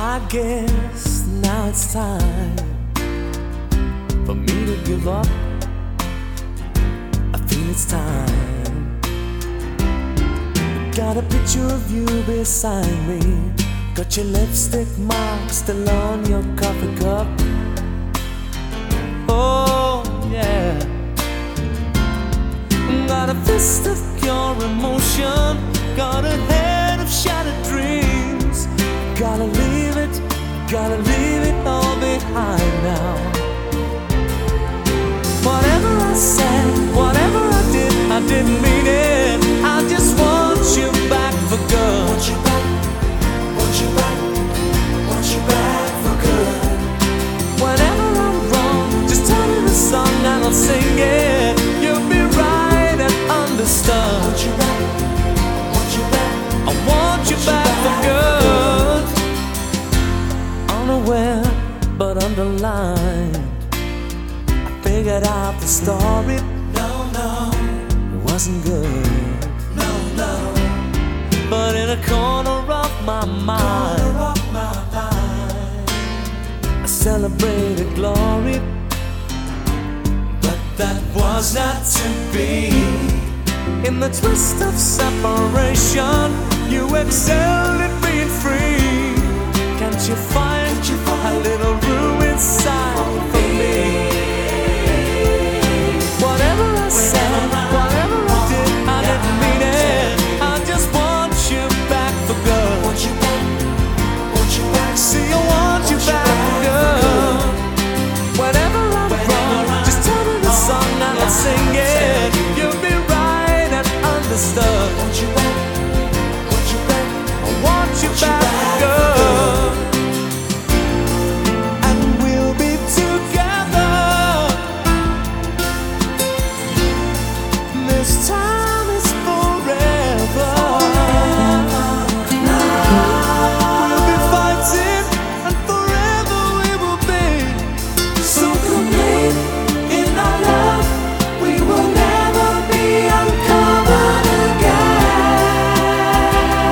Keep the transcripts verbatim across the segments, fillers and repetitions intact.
I guess now it's time for me to give up. I feel it's time. Got a picture of you beside me. Got your lipstick mark still on your coffee cup. Oh yeah. Got a fist of pure emotion. Got a head of shattered dreams. Gotta leave it, gotta leave it all behind now. Whatever I said, whatever I did, I didn't mean it. I just want you back for good. Want you back, want you back, want you back for good. Whenever I'm wrong, just tell me the song and I'll sing it. You'll be right and understood. Want you back, want you back, I want you back for good. Unaware but underlined, I figured out the story. No, no, it wasn't good. No, no. But in a corner of my mind, corner of my mind, I celebrated glory. But that was not to be. In the twist of separation, you excelled at being free. Can't you find a little room inside for me? Whatever I said, whatever I did, I didn't mean it. I just want you back for good. Want you back, want you back. See, I want you back for good. Whenever I'm wrong, just tell me the song and I'll sing it. You'll be right and understood. Want you back, want you back. I want you back for good. This time is forever. We'll be fighting, and forever we will be so complete in our love. We will never be uncovered again.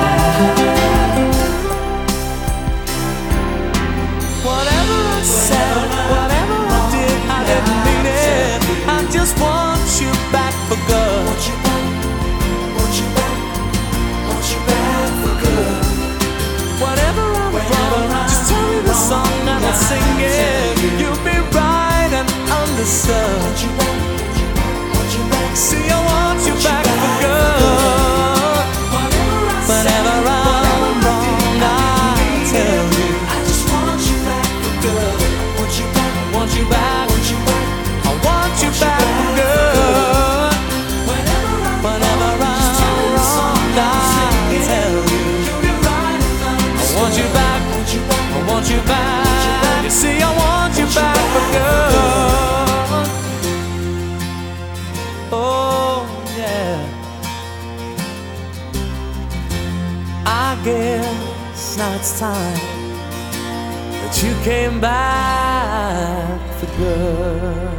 Whatever I said, whatever I did, I didn't mean it. I just want you back for good. Want you back, want you back, want you back for good. Whatever I'm wrong, just tell me the song and I'll sing it. You'll be right and understood. Want you back, want you back. See, I want you back for good. Whenever I'm wrong, I tell you, I just want you back for good. Want you back, want you back, want you back. I want you back for good. I want you back. You see, I want you back for good. Oh yeah. I guess now it's time that you came back for good.